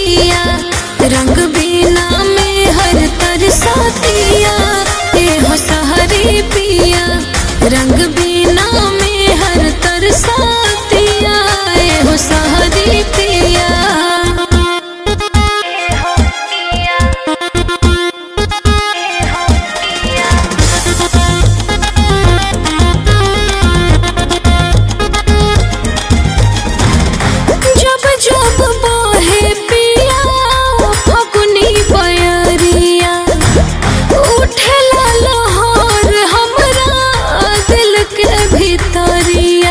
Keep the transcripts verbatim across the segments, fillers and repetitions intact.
पिया, रंग बिना में हर तरसातिया। ए हो सहरी पिया, रंग बिना में हर तरसातिया। ए हो सहरी पिया। जब बोहे पिया फगुनी बयरिया, उठेला लहर हमरा दिल के भीतरिया।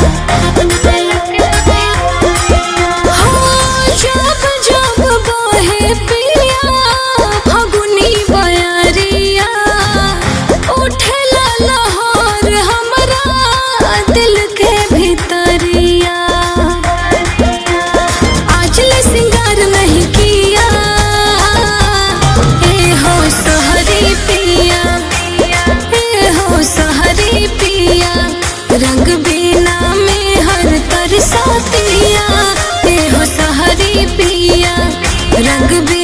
हाँ, जब जब बोहे पिया फगुनी बयरिया, उठेला लहर हमरा दिल के भीतरिया। रंग बिना में हर तरसातिया। ए हो सहरी पिया, रंग बिना